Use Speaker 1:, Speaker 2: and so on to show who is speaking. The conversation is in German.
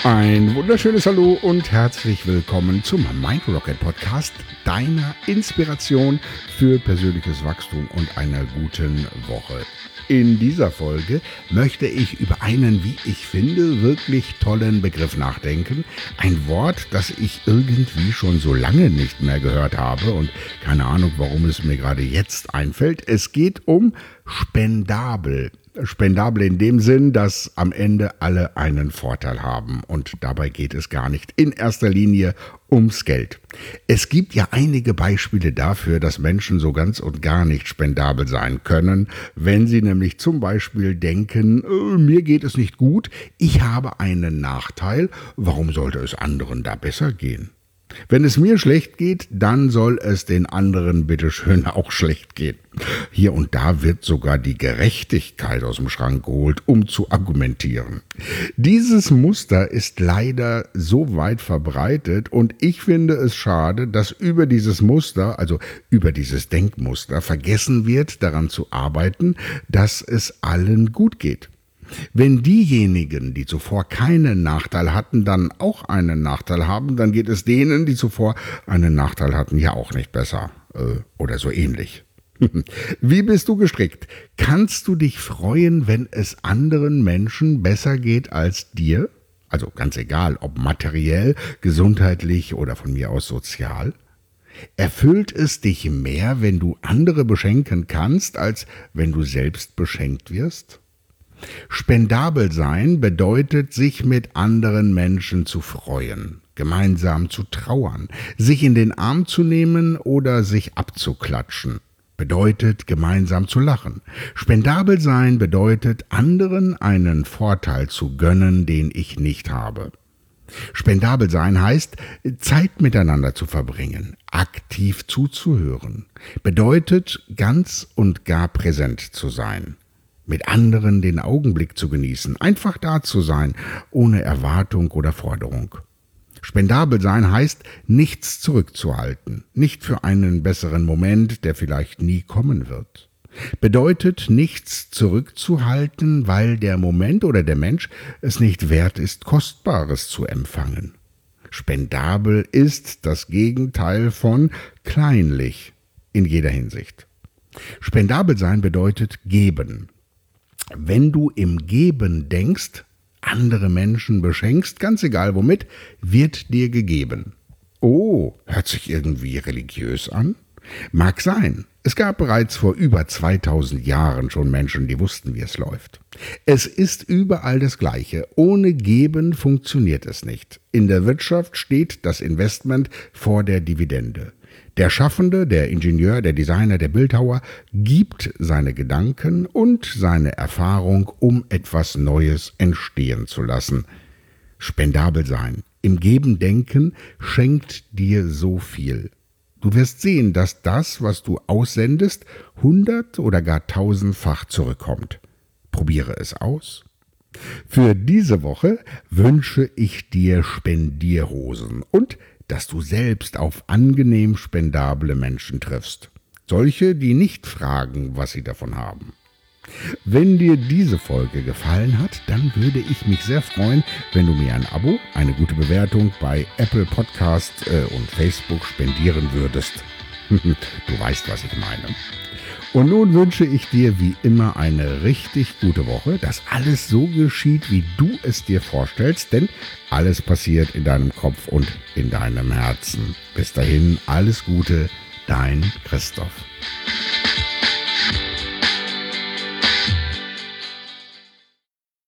Speaker 1: Ein wunderschönes Hallo und herzlich willkommen zum Mindrocket Podcast, deiner Inspiration für persönliches Wachstum und einer guten Woche. In dieser Folge möchte ich über einen, wie ich finde, wirklich tollen Begriff nachdenken. Ein Wort, das ich irgendwie schon so lange nicht mehr gehört habe und keine Ahnung, warum es mir gerade jetzt einfällt. Es geht um spendabel. Spendabel in dem Sinn, dass am Ende alle einen Vorteil haben. Und dabei geht es gar nicht in erster Linie ums Geld. Es gibt ja einige Beispiele dafür, dass Menschen so ganz und gar nicht spendabel sein können, wenn sie nämlich zum Beispiel denken, mir geht es nicht gut, ich habe einen Nachteil, warum sollte es anderen da besser gehen? Wenn es mir schlecht geht, dann soll es den anderen bitteschön auch schlecht gehen. Hier und da wird sogar die Gerechtigkeit aus dem Schrank geholt, um zu argumentieren. Dieses Muster ist leider so weit verbreitet und ich finde es schade, dass über dieses Muster, also über dieses Denkmuster, vergessen wird, daran zu arbeiten, dass es allen gut geht. Wenn diejenigen, die zuvor keinen Nachteil hatten, dann auch einen Nachteil haben, dann geht es denen, die zuvor einen Nachteil hatten, ja auch nicht besser oder so ähnlich. Wie bist du gestrickt? Kannst du dich freuen, wenn es anderen Menschen besser geht als dir? Also ganz egal, ob materiell, gesundheitlich oder von mir aus sozial. Erfüllt es dich mehr, wenn du andere beschenken kannst, als wenn du selbst beschenkt wirst? Spendabel sein bedeutet, sich mit anderen Menschen zu freuen, gemeinsam zu trauern, sich in den Arm zu nehmen oder sich abzuklatschen. Bedeutet, gemeinsam zu lachen. Spendabel sein bedeutet, anderen einen Vorteil zu gönnen, den ich nicht habe. Spendabel sein heißt, Zeit miteinander zu verbringen, aktiv zuzuhören. Bedeutet, ganz und gar präsent zu sein. Mit anderen den Augenblick zu genießen, einfach da zu sein, ohne Erwartung oder Forderung. Spendabel sein heißt, nichts zurückzuhalten, nicht für einen besseren Moment, der vielleicht nie kommen wird. Bedeutet, nichts zurückzuhalten, weil der Moment oder der Mensch es nicht wert ist, Kostbares zu empfangen. Spendabel ist das Gegenteil von kleinlich in jeder Hinsicht. Spendabel sein bedeutet geben. Wenn du im Geben denkst, andere Menschen beschenkst, ganz egal womit, wird dir gegeben. Oh, hört sich irgendwie religiös an? Mag sein. Es gab bereits vor über 2000 Jahren schon Menschen, die wussten, wie es läuft. Es ist überall das Gleiche. Ohne Geben funktioniert es nicht. In der Wirtschaft steht das Investment vor der Dividende. Der Schaffende, der Ingenieur, der Designer, der Bildhauer gibt seine Gedanken und seine Erfahrung, um etwas Neues entstehen zu lassen. Spendabel sein, im Geben denken, schenkt dir so viel. Du wirst sehen, dass das, was du aussendest, 100- oder gar 1000-fach zurückkommt. Probiere es aus. Für diese Woche wünsche ich dir Spendierhosen und dass du selbst auf angenehm spendable Menschen triffst. Solche, die nicht fragen, was sie davon haben. Wenn dir diese Folge gefallen hat, dann würde ich mich sehr freuen, wenn du mir ein Abo, eine gute Bewertung bei Apple Podcast und Facebook spendieren würdest. Du weißt, was ich meine. Und nun wünsche ich dir wie immer eine richtig gute Woche, dass alles so geschieht, wie du es dir vorstellst, denn alles passiert in deinem Kopf und in deinem Herzen. Bis dahin, alles Gute, dein Christoph.